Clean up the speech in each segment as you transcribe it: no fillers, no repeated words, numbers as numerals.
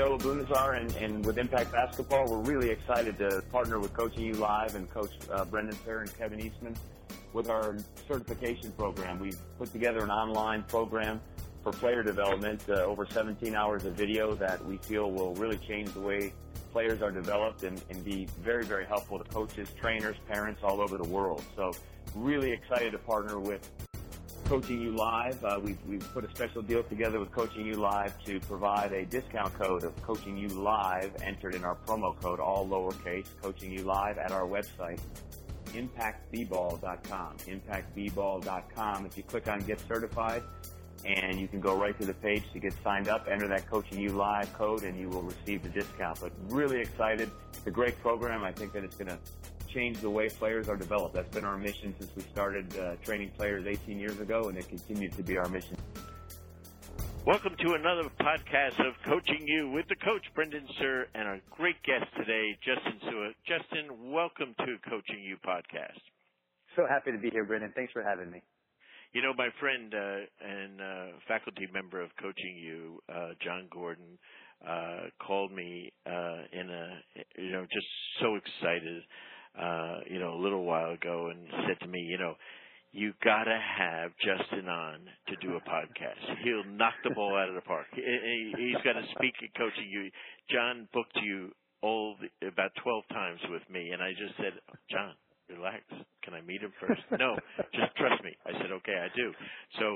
Joe Abunazar, and with Impact Basketball, we're really excited to partner with Coaching You Live and Coach Brendan Fair and Kevin Eastman with our certification program. We've put together an online program for player development, over 17 hours of video that we feel will really change the way players are developed and be very, very helpful to coaches, trainers, parents all over the world. So really excited to partner with Coaching You Live. We've put a special deal together with Coaching You Live to provide a discount code of Coaching You Live entered in our promo code, all lowercase, Coaching You Live at our website, impactbball.com. Impactbball.com. If you click on Get Certified, and you can go right to the page to get signed up, enter that Coaching You Live code, and you will receive the discount. But really excited. It's a great program. I think that it's going to change the way players are developed. That's been our mission since we started training players 18 years ago, and it continues to be our mission. Welcome to another podcast of Coaching You with the coach, Brendan Suhr, and our great guest today, Justin Suhr. Justin, welcome to Coaching You podcast. So happy to be here, Brendan. Thanks for having me. You know, my friend and faculty member of Coaching You, John Gordon, called me just so excited, a little while ago and said to me, you gotta have Justin on to do a podcast. He'll knock the ball out of the park. He's got to speak at Coaching You. John booked you about 12 times with me, and I just said, John, relax. Can I meet him first? No, just trust me. I said, okay, I do. So,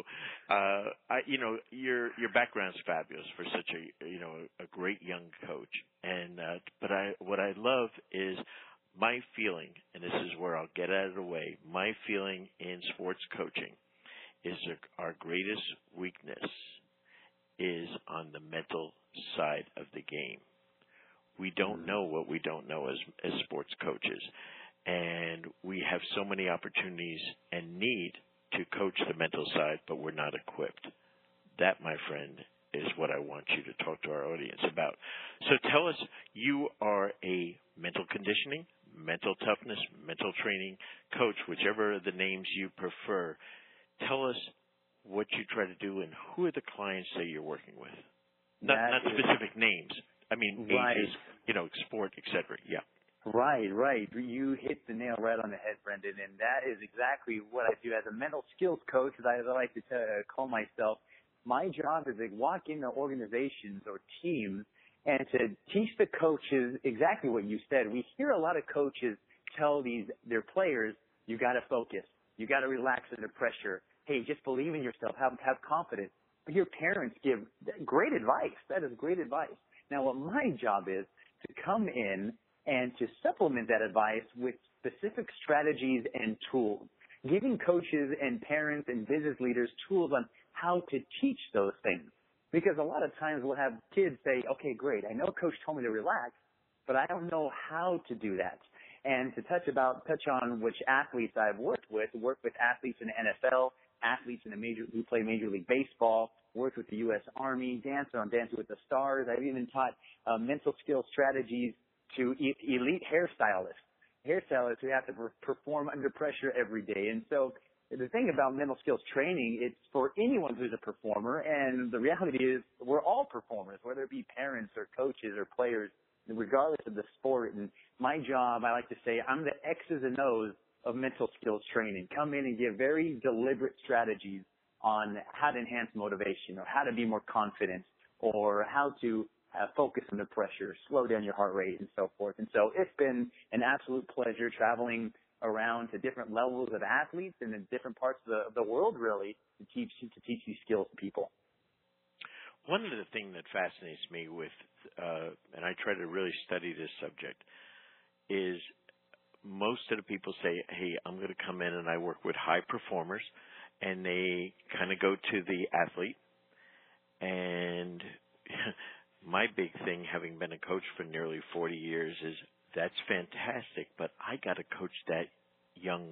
your background's fabulous for such a great young coach. And but what I love is my feeling, and this is where I'll get out of the way. My feeling in sports coaching is our greatest weakness is on the mental side of the game. We don't know what we don't know as sports coaches. And we have so many opportunities and need to coach the mental side, but we're not equipped. That, my friend, is what I want you to talk to our audience about. So tell us, you are a mental conditioning, mental toughness, mental training coach, whichever the names you prefer. Tell us what you try to do and who are the clients that you're working with. Not specific names. I mean, ages, sport, et cetera. Yeah. Right. You hit the nail right on the head, Brendan, and that is exactly what I do as a mental skills coach, as I like to call myself. My job is to walk into organizations or teams and to teach the coaches exactly what you said. We hear a lot of coaches tell their players, you got to focus, you got to relax under pressure. Hey, just believe in yourself, have confidence. But your parents give great advice. That is great advice. Now, what my job is to come in and to supplement that advice with specific strategies and tools, giving coaches and parents and business leaders tools on how to teach those things. Because a lot of times we'll have kids say, okay, great, I know coach told me to relax, but I don't know how to do that. And to touch on which athletes I've worked with athletes in the NFL, athletes who play Major League Baseball, worked with the U.S. Army, dancer on Dancing with the Stars. I've even taught mental skills strategies to elite hairstylists who have to perform under pressure every day. And so the thing about mental skills training, it's for anyone who's a performer, and the reality is we're all performers, whether it be parents or coaches or players, regardless of the sport. And my job, I like to say, I'm the X's and O's of mental skills training. Come in and give very deliberate strategies on how to enhance motivation or how to be more confident or how to focus under pressure, slow down your heart rate, and so forth. And so it's been an absolute pleasure traveling around to different levels of athletes and in different parts of the world, really, to teach these skills to people. One of the things that fascinates me with, and I try to really study this subject, is most of the people say, hey, I'm going to come in and I work with high performers, and they kind of go to the athlete. And my big thing, having been a coach for nearly 40 years, is that's fantastic, but I got to coach that young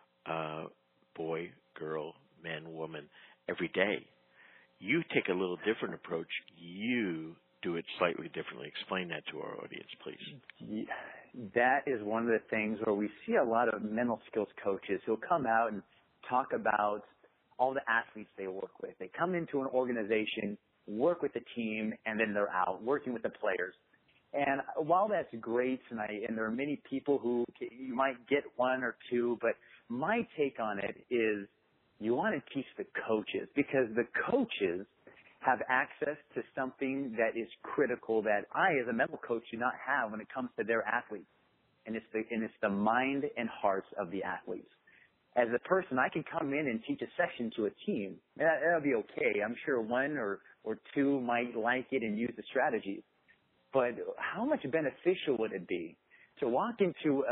boy, girl, man, woman every day. You take a little different approach. You do it slightly differently. Explain that to our audience, please. That is one of the things where we see a lot of mental skills coaches who'll come out and talk about all the athletes they work with. They come into an organization work with the team, and then they're out working with the players. And while that's great, and there are many people who you might get one or two, but my take on it is you want to teach the coaches, because the coaches have access to something that is critical that I, as a mental coach, do not have when it comes to their athletes. And it's the mind and hearts of the athletes. As a person, I can come in and teach a session to a team. That'll be okay. I'm sure one or two might like it and use the strategies. But how much beneficial would it be to walk into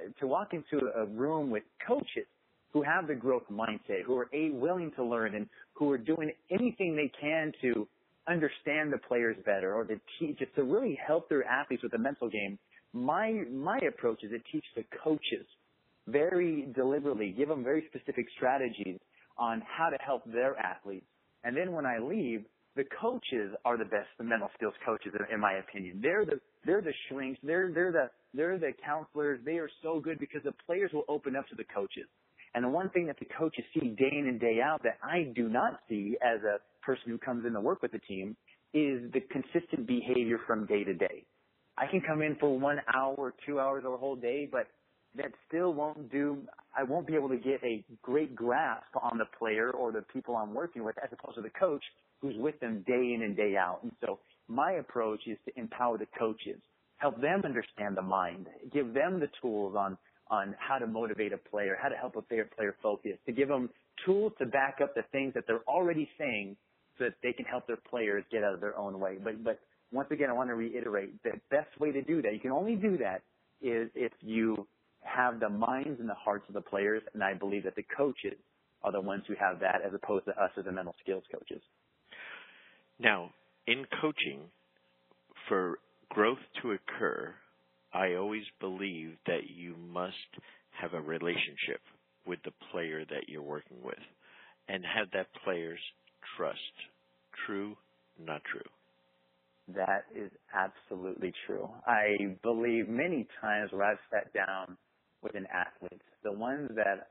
a room with coaches who have the growth mindset, who are willing to learn, and who are doing anything they can to understand the players better, or to teach, just to really help their athletes with the mental game? My approach is to teach the coaches very deliberately, give them very specific strategies on how to help their athletes. And then when I leave, the coaches are the best, the mental skills coaches, in my opinion. They're the shrinks. They're the counselors. They are so good because the players will open up to the coaches. And the one thing that the coaches see day in and day out that I do not see as a person who comes in to work with the team is the consistent behavior from day to day. I can come in for 1 hour, 2 hours, or a whole day, but that still won't do. I won't be able to get a great grasp on the player or the people I'm working with, as opposed to the coach who's with them day in and day out. And so my approach is to empower the coaches, help them understand the mind, give them the tools on how to motivate a player, how to help a player focus, to give them tools to back up the things that they're already saying so that they can help their players get out of their own way. But once again, I want to reiterate, the best way to do that, you can only do that, is if you have the minds and the hearts of the players, and I believe that the coaches are the ones who have that, as opposed to us as the mental skills coaches. Now, in coaching, for growth to occur, I always believe that you must have a relationship with the player that you're working with and have that player's trust. True, not true? That is absolutely true. I believe many times where I've sat down with an athlete, the ones that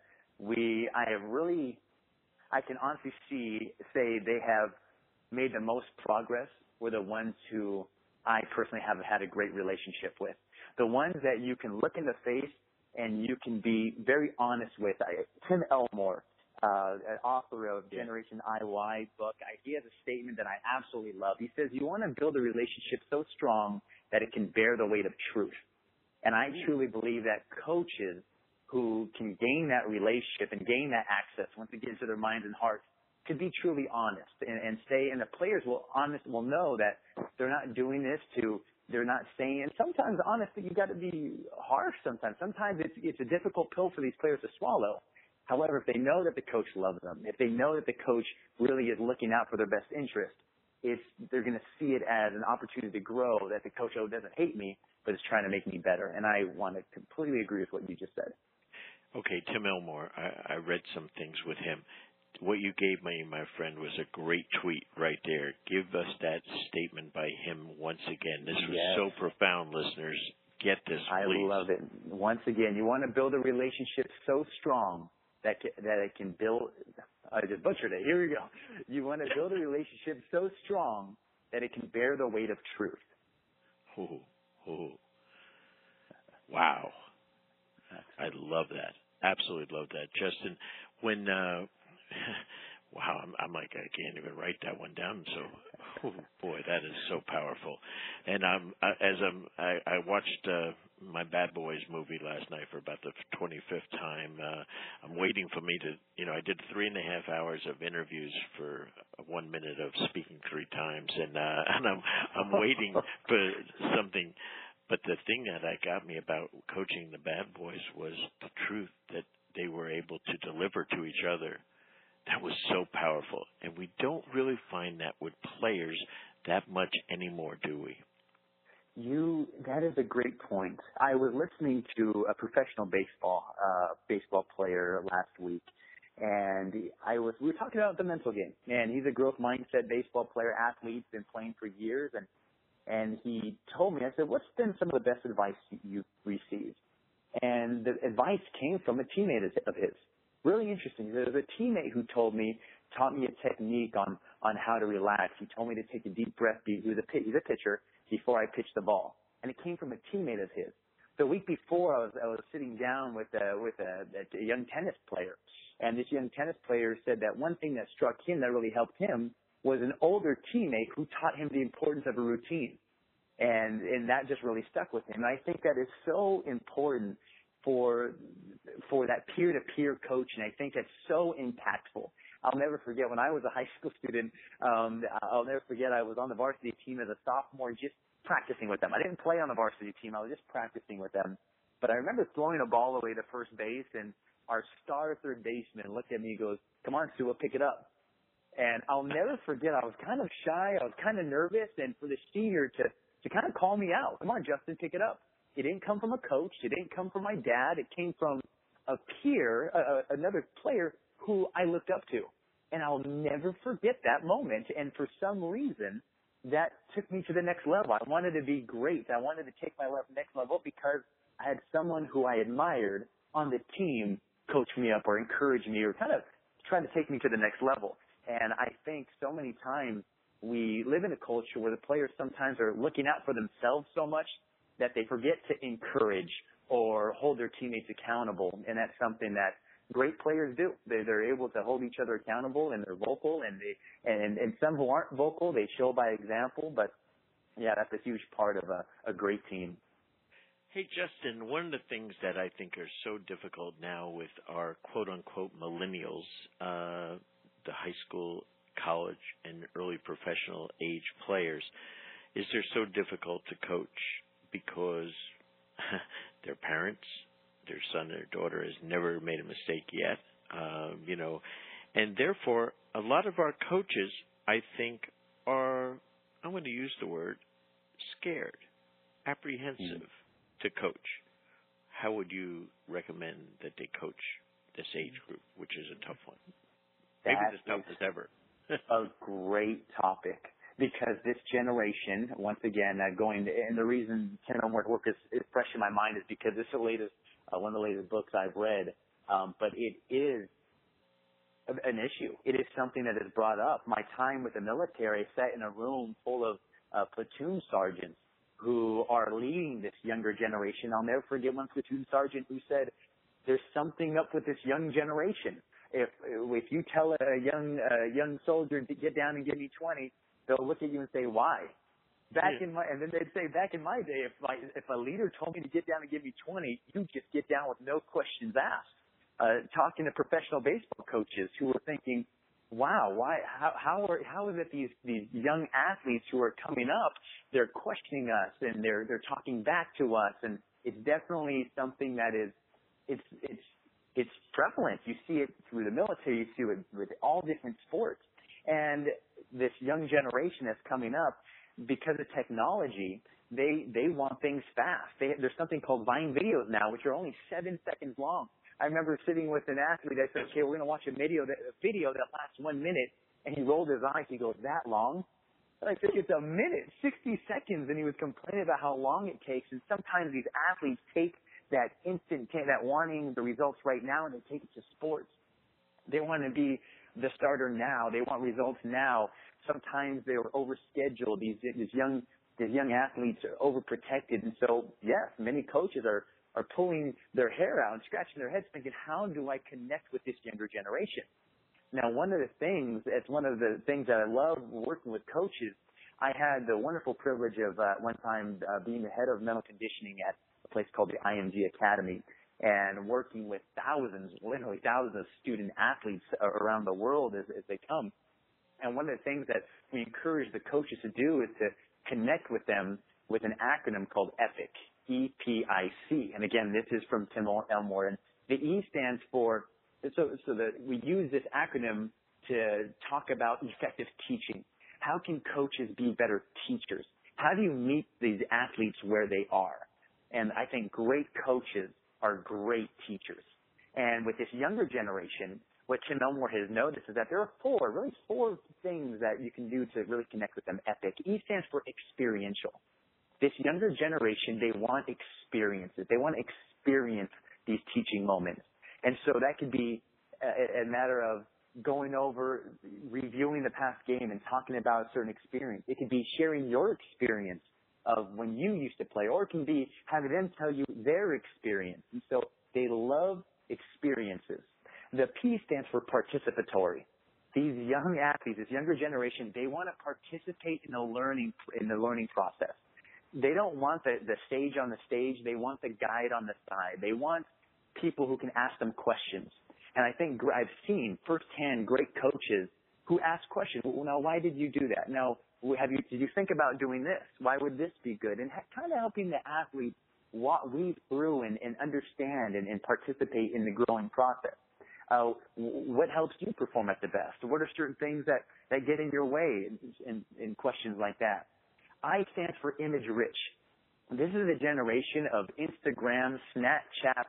I can honestly say they have made the most progress were the ones who I personally have had a great relationship with. The ones that you can look in the face and you can be very honest with. Tim Elmore, an author of Generation IY book, he has a statement that I absolutely love. He says, you want to build a relationship so strong that it can bear the weight of truth. And I truly believe that coaches who can gain that relationship and gain that access, once again, to their minds and hearts, could be truly honest and the players will know that they're not doing this they're not saying, and sometimes honestly, you got to be harsh sometimes. Sometimes it's a difficult pill for these players to swallow. However, if they know that the coach loves them, if they know that the coach really is looking out for their best interest, they're going to see it as an opportunity to grow, that the coach doesn't hate me, but is trying to make me better. And I want to completely agree with what you just said. Okay, Tim Elmore, I read some things with him. What you gave me, my friend, was a great tweet right there. Give us that statement by him once again. This was so profound, listeners. Get this, please. I love it. Once again, you want to build a relationship so strong that it can build. I just butchered it. Here we go. You want to build a relationship so strong that it can bear the weight of truth. Wow. I love that. Absolutely love that. Justin, when wow, I'm like, I can't even write that one down. So, boy, that is so powerful. And I watched my Bad Boys movie last night for about the 25th time. I'm waiting for me to, I did 3.5 hours of interviews for 1 minute of speaking 3 times, and I'm waiting for something. But the thing that got me about coaching the Bad Boys was the truth that they were able to deliver to each other. That was so powerful. And we don't really find that with players that much anymore, do we? That is a great point. I was listening to a professional baseball player last week, and we were talking about the mental game. And he's a growth mindset baseball player, athlete, been playing for years, and he told me, I said, what's been some of the best advice you've received? And the advice came from a teammate of his. really interesting. There was a teammate who taught me a technique on how to relax. He told me to take a deep breath. He's a pitcher before I pitched the ball, and it came from a teammate of his. The week before, I was sitting down with a young tennis player, and this young tennis player said that one thing that struck him that really helped him was an older teammate who taught him the importance of a routine, and that just really stuck with him. And I think that is so important for that peer-to-peer coaching. I think that's so impactful. I'll never forget when I was a high school student. I'll never forget I was on the varsity team as a sophomore, just practicing with them. I didn't play on the varsity team. I was just practicing with them. But I remember throwing a ball away to first base, and our star third baseman looked at me and goes, "Come on, Stu, we'll pick it up." And I'll never forget, I was kind of shy. I was kind of nervous. And for the senior to kind of call me out, "Come on, Justin, pick it up." It didn't come from a coach. It didn't come from my dad. It came from a peer, another player who I looked up to. And I'll never forget that moment. And for some reason, that took me to the next level. I wanted to be great. I wanted to take my next level because I had someone who I admired on the team coach me up or encourage me or kind of try to take me to the next level. And I think so many times we live in a culture where the players sometimes are looking out for themselves so much that they forget to encourage or hold their teammates accountable. And that's something that great players do. They're able to hold each other accountable, and they're vocal, and some who aren't vocal, they show by example. But yeah, that's a huge part of a great team. Hey, Justin, one of the things that I think are so difficult now with our quote-unquote millennials, the high school, college, and early professional age players, is they're so difficult to coach because their parents, their son or daughter has never made a mistake yet, and therefore a lot of our coaches, I think, are, I'm going to use the word, scared, apprehensive to coach. How would you recommend that they coach this age group, which is a tough one? Maybe as tough as ever. A great topic, because this generation, once again, and the reason Tim Elmore's work is fresh in my mind is because this is the latest, one of the latest books I've read, but it is an issue. It is something that is brought up. My time with the military, I sat in a room full of platoon sergeants who are leading this younger generation. I'll never forget one platoon sergeant who said, "There's something up with this young generation. If you tell a young soldier to get down and give me 20, they'll look at you and say, why?" And then they'd say, back in my day, if a leader told me to get down and give me 20, you just get down with no questions asked. Talking to professional baseball coaches who were thinking, wow, how is it these young athletes who are coming up, they're questioning us and they're talking back to us, and it's definitely something that is it's prevalent. You see it through the military, you see it with all different sports. And this young generation that's coming up, because of technology, they want things fast. There's something called Vine videos now, which are only 7 seconds long. I remember sitting with an athlete. I said, "Okay, we're going to watch a video that lasts 1 minute," and he rolled his eyes. He goes, "That long?" And I said, "It's a minute, 60 seconds," and he was complaining about how long it takes. And sometimes these athletes take that that wanting the results right now, and they take it to sports. They want to be the starter now. They want results now. Sometimes they were overscheduled. These young athletes are overprotected, and so yes, many coaches are pulling their hair out and scratching their heads, thinking, how do I connect with this younger generation? Now, one of the things that I love working with coaches. I had the wonderful privilege of one time being the head of mental conditioning at a place called the IMG Academy, and working with literally thousands of student athletes around the world as they come. And one of the things that we encourage the coaches to do is to connect with them with an acronym called EPIC, E-P-I-C. And again, this is from Tim Elmore. And the E stands for, we use this acronym to talk about effective teaching. How can coaches be better teachers? How do you meet these athletes where they are? And I think great coaches are great teachers. And with this younger generation, what Tim Elmore has noticed is that there are four things that you can do to really connect with them. EPIC. E stands for experiential. This younger generation, they want experiences. They want to experience these teaching moments. And so that could be a matter of going over, reviewing the past game and talking about a certain experience. It could be sharing your experience of when you used to play, or it can be having them tell you their experience. And so they love experiences. The P stands for participatory. These young athletes, this younger generation, they want to participate in the learning process. They don't want the sage on the stage. They want the guide on the side. They want people who can ask them questions. And I think I've seen firsthand great coaches who ask questions. Well, now, why did you do that? Now, did you think about doing this? Why would this be good? And kind of helping the athlete weave through and understand and participate in the growing process. What helps you perform at the best? What are certain things that get in your way in questions like that? I stands for image rich. This is a generation of Instagram, Snapchat,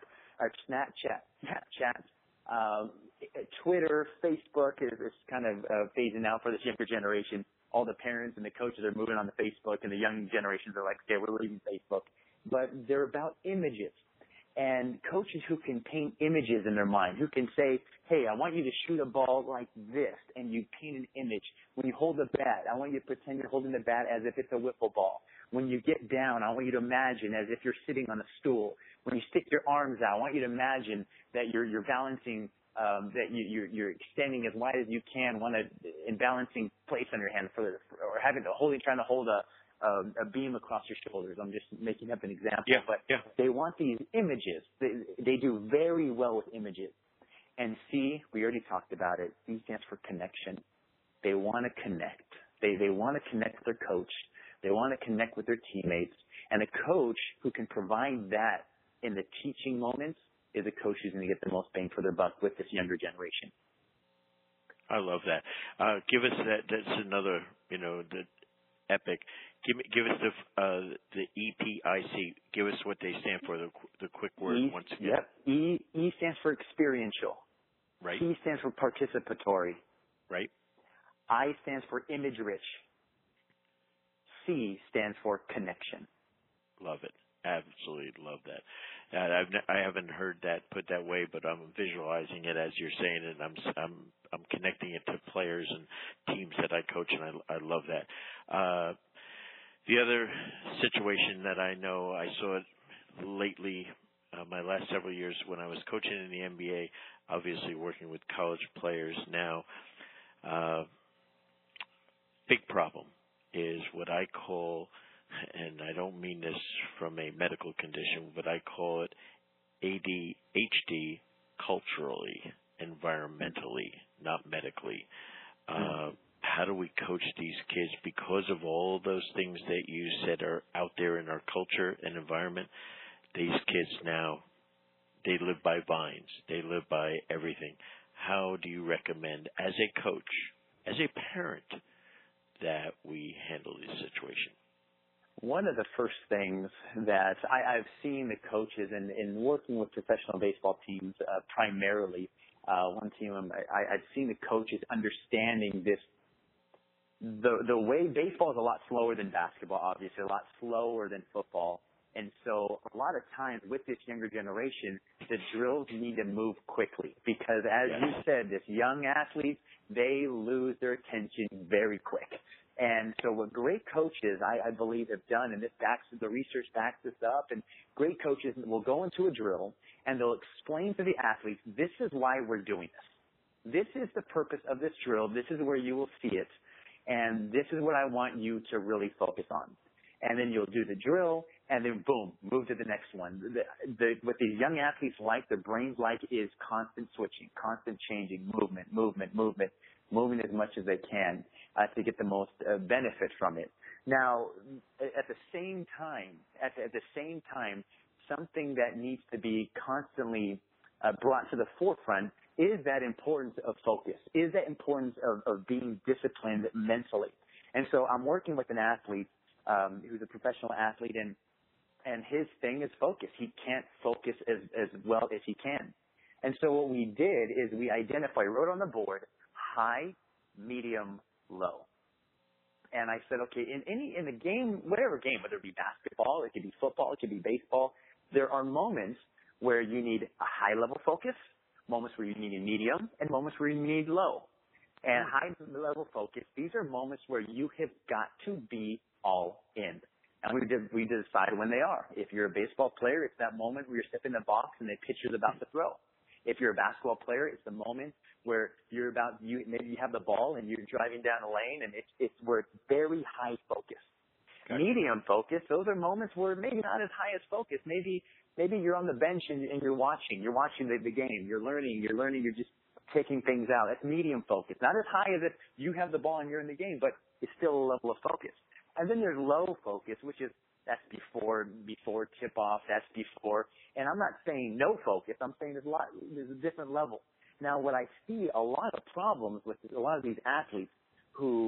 Twitter, Facebook is kind of phasing out for this younger generation. All the parents and the coaches are moving on to Facebook, and the young generations are like, okay, we're leaving Facebook. But they're about images. And coaches who can paint images in their mind, who can say, hey, I want you to shoot a ball like this, and you paint an image. When you hold the bat, I want you to pretend you're holding the bat as if it's a wiffle ball. When you get down, I want you to imagine as if you're sitting on a stool. When you stick your arms out, I want you to imagine that you're balancing, that you're extending as wide as you can, in balancing plates on your hand or trying to hold a beam across your shoulders. I'm just making up an example. Yeah, but yeah. They want these images. They do very well with images. And C, we already talked about it. C stands for connection. They want to connect. They want to connect with their coach. They want to connect with their teammates. And a coach who can provide that in the teaching moments is a coach who's going to get the most bang for their buck with this younger generation. I love that. Give us that. That's another, the epic. Give us the EPIC. Give us what they stand for. The quick word once again. Yep. E stands for experiential. Right. P stands for participatory. Right. I stands for image rich. C stands for connection. Love it. Absolutely love that. I haven't heard that put that way, but I'm visualizing it as you're saying it. And I'm connecting it to players and teams that I coach, and I love that. The other situation that I know I saw it lately, my last several years when I was coaching in the NBA, obviously working with college players now, big problem is what I call, and I don't mean this from a medical condition, but I call it ADHD culturally, environmentally, not medically. How do we coach these kids because of all those things that you said are out there in our culture and environment? These kids now, they live by vines. They live by everything. How do you recommend, as a coach, as a parent, that we handle this situation? One of the first things that I've seen the coaches in working with professional baseball teams primarily, one team I've seen the coaches understanding this. The way baseball is a lot slower than basketball, obviously, a lot slower than football. And so a lot of times with this younger generation, the drills need to move quickly because, as you said, this young athletes, they lose their attention very quick. And so what great coaches, I believe, have done, and the research backs this up, and great coaches will go into a drill and they'll explain to the athletes, this is why we're doing this. This is the purpose of this drill. This is where you will see it. And this is what I want you to really focus on. And then you'll do the drill, and then boom, move to the next one. What these young athletes like, their brains like, is constant switching, constant changing, moving as much as they can to get the most benefit from it. Now, at the same time, something that needs to be constantly brought to the forefront is that importance of focus, is that importance of being disciplined mentally. And so I'm working with an athlete who's a professional athlete, and his thing is focus. He can't focus as well as he can. And so what we did is we wrote on the board, high, medium, low. And I said, okay, in a game, whatever game, whether it be basketball, it could be football, it could be baseball, there are moments where you need a high level focus moments where you need a medium, and moments where you need low. And high level focus, these are moments where you have got to be all in. And we decide when they are. If you're a baseball player, it's that moment where you're stepping in the box and the pitcher's about to throw. If you're a basketball player, it's the moment where maybe you have the ball and you're driving down a lane, and it's where it's very high focus. Gotcha. Medium focus, those are moments where maybe not as high as focus. Maybe you're on the bench and you're watching the game. You're learning, you're just taking things out. That's medium focus. Not as high as if you have the ball and you're in the game, but it's still a level of focus. And then there's low focus, which is that's before tip off, that's before. And I'm not saying no focus. I'm saying there's a different level. Now, what I see a lot of problems with a lot of these athletes who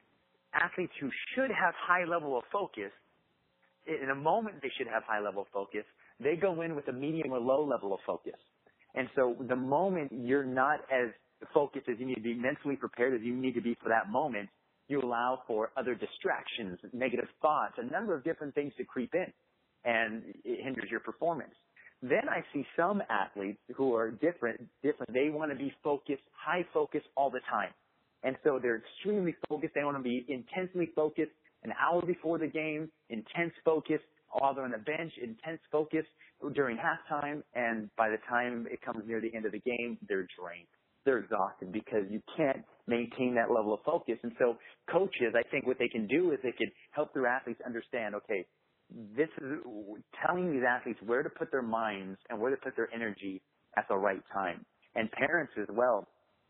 should have high level of focus, in a moment they should have high level of focus, they go in with a medium or low level of focus. And so the moment you're not as focused as you need to be, mentally prepared as you need to be for that moment, you allow for other distractions, negative thoughts, a number of different things to creep in, and it hinders your performance. Then I see some athletes who are different. They want to be focused, high focus all the time. And so they're extremely focused. They want to be intensely focused an hour before the game, intense focus while they're on the bench, intense focus during halftime, and by the time it comes near the end of the game, they're drained. They're exhausted because you can't maintain that level of focus. And so coaches, I think what they can do is they can help their athletes understand, okay, this is telling these athletes where to put their minds and where to put their energy at the right time. And parents as well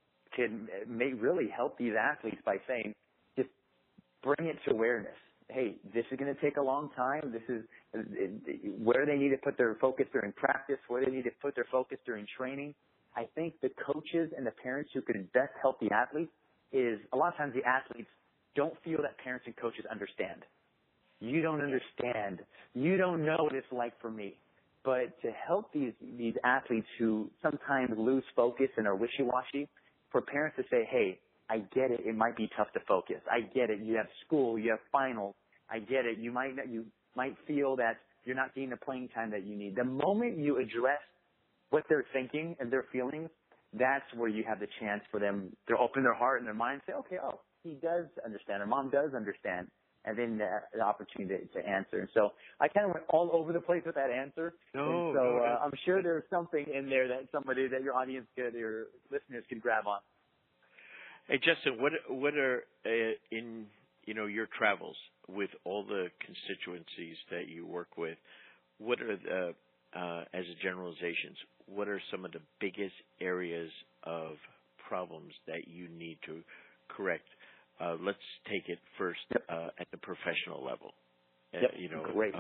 may really help these athletes by saying, just bring it to awareness. Hey, this is going to take a long time. This is where they need to put their focus during practice, where they need to put their focus during training. I think the coaches and the parents who could best help the athletes is a lot of times the athletes don't feel that parents and coaches understand. You don't understand. You don't know what it's like for me. But to help these athletes who sometimes lose focus and are wishy-washy, for parents to say, hey, I get it. It might be tough to focus. I get it. You have school. You have finals. I get it. You might feel that you're not getting the playing time that you need. The moment you address what they're thinking and their feelings, that's where you have the chance for them to open their heart and their mind and say, okay, he does understand, or mom does understand, and then the opportunity to answer. And so I kind of went all over the place with that answer. I'm sure there's something in there that your audience your listeners could grab on. Hey, Justin, what are in your travels with all the constituencies that you work with, what are the as a generalizations, what are some of the biggest areas of problems that you need to correct? Let's take it first at the professional level. Great.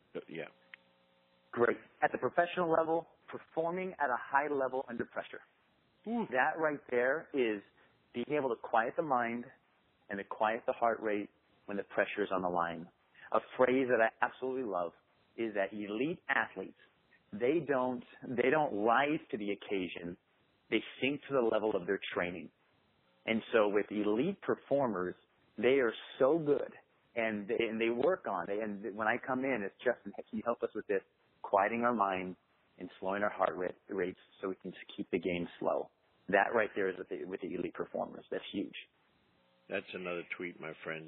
Great. At the professional level, performing at a high level under pressure. That right there is being able to quiet the mind and to quiet the heart rate when the pressure is on the line. A phrase that I absolutely love is that elite athletes, they don't rise to the occasion. They sink to the level of their training. And so with elite performers, they are so good, and they work on it. And when I come in, it's Justin, can you help us with this? Quieting our mind and slowing our heart rates so we can just keep the game slow. That right there is with the elite performers. That's huge. That's another tweet, my friends.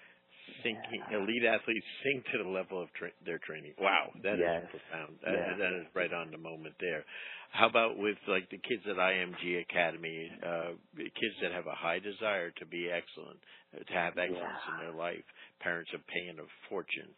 Elite athletes sink to the level of their training. Wow, that is profound. That is right on the moment there. How about with like the kids at IMG Academy, kids that have a high desire to be excellent, to have excellence in their life? Parents are paying a fortune.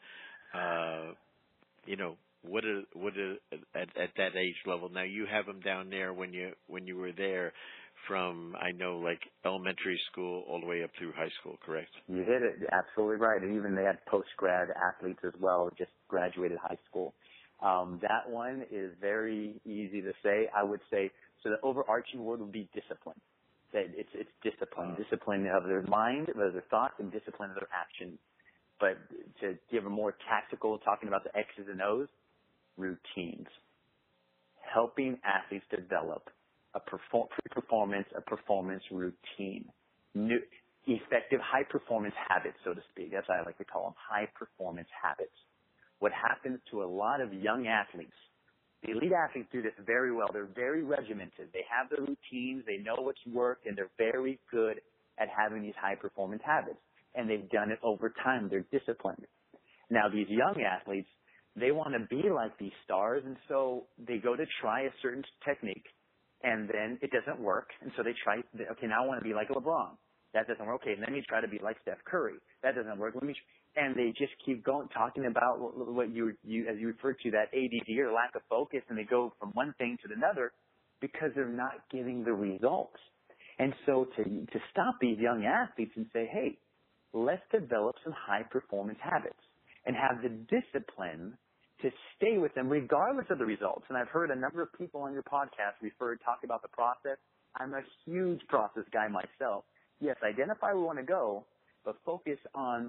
What are at that age level? Now you have them down there when you were there, from I know like elementary school all the way up through high school, correct? You hit it absolutely right, and even they had post-grad athletes as well, just graduated high school. That one is very easy to say. I would say so. The overarching word would be discipline. That it's discipline, discipline of their mind, of their thoughts, and discipline of their actions. But to give a more tactical, talking about the X's and O's, routines. Helping athletes develop a performance routine. Effective high-performance habits, so to speak. That's what I like to call them, high-performance habits. What happens to a lot of young athletes The elite athletes do this very well. They're very regimented. They have their routines. They know what's worked, and they're very good at having these high-performance habits. And they've done it over time. They're disciplined. Now, these young athletes, they want to be like these stars, and so they go to try a certain technique, and then it doesn't work. And so they try, okay, now I want to be like LeBron. That doesn't work. Okay, let me try to be like Steph Curry. That doesn't work. And they just keep going, talking about what you as you referred to, that ADD or lack of focus, and they go from one thing to another because they're not getting the results. And so to stop these young athletes and say, hey, let's develop some high-performance habits and have the discipline to stay with them regardless of the results. And I've heard a number of people on your podcast talk about the process. I'm a huge process guy myself. Yes, identify where we want to go, but focus on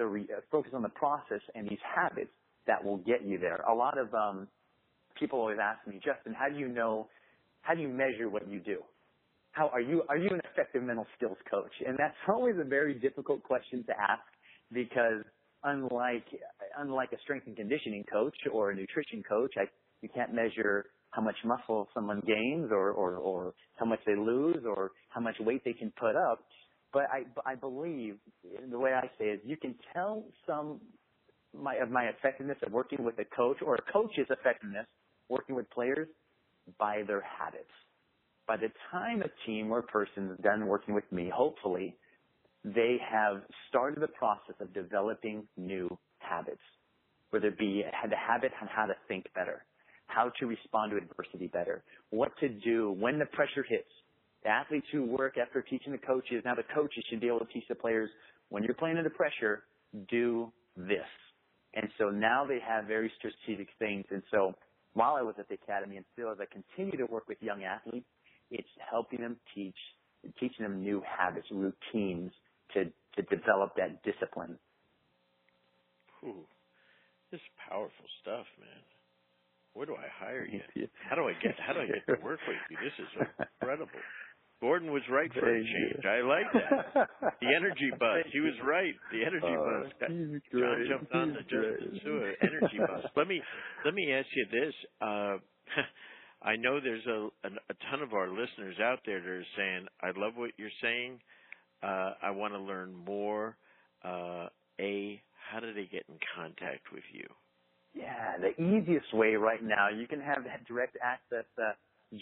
the process and these habits that will get you there. A lot of people always ask me, Justin, how do you measure what you do? Are you an effective mental skills coach? And that's always a very difficult question to ask, because unlike a strength and conditioning coach or a nutrition coach, you can't measure how much muscle someone gains or how much they lose or how much weight they can put up. But I believe, the way I say it, you can tell of my effectiveness of working with a coach, or a coach's effectiveness working with players, by their habits. By the time a team or a person is done working with me, hopefully, they have started the process of developing new habits, whether it be the habit on how to think better, how to respond to adversity better, what to do when the pressure hits. The athletes who work after teaching the coaches, now the coaches should be able to teach the players, when you're playing under pressure, do this. And so now they have very strategic things. And so while I was at the academy, and still as I continue to work with young athletes, it's helping them teaching them new habits, routines to develop that discipline. Ooh, this is powerful stuff, man. Where do I hire you? How do I get to work with you? This is incredible. Gordon was right for a change. I like that. The energy buzz. He was right. The energy buzz. John jumped on the Justin Sua energy buzz. Let me ask you this. I know there's a ton of our listeners out there that are saying, I love what you're saying. I want to learn more. How do they get in contact with you? Yeah, the easiest way right now, you can have direct access to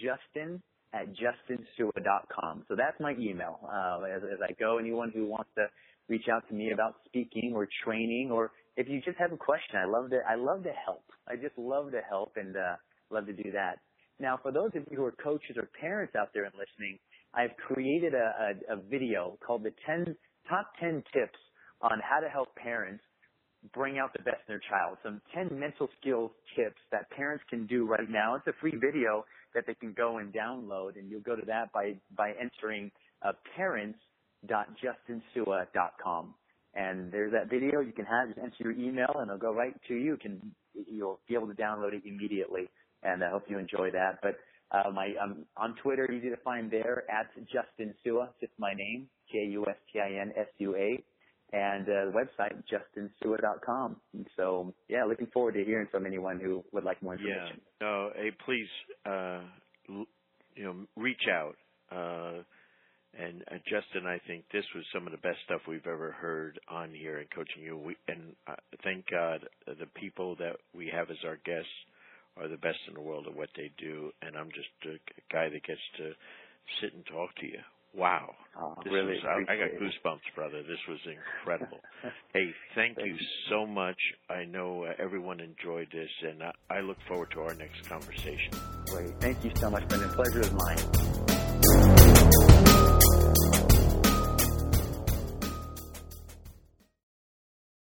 justin@justinsua.com. So that's my email. As I go, anyone who wants to reach out to me about speaking or training, or if you just have a question, I love to help. I just love to help and love to do that. Now, for those of you who are coaches or parents out there and listening, I've created a video called the top 10 tips on how to help parents bring out the best in their child. Some 10 mental skills tips that parents can do right now. It's a free video that they can go and download, and you'll go to that by entering parents.justinsua.com. And there's that video you can have. Just enter your email, and it'll go right to you. You'll be able to download it immediately, and I hope you enjoy that. But I'm on Twitter, easy to find there, @JustinSua, just my name, JUSTINSUA. And the website, justinsua.com. And so, yeah, looking forward to hearing from anyone who would like more information. Yeah. No, hey, please, reach out. And Justin, I think this was some of the best stuff we've ever heard on here in Coaching You. Thank God the people that we have as our guests are the best in the world at what they do. And I'm just a guy that gets to sit and talk to you. Wow. Really I got goosebumps, brother. This was incredible. Hey, thank you so much. I know everyone enjoyed this, and I look forward to our next conversation. Great. Thank you so much, Brendan. Pleasure is mine.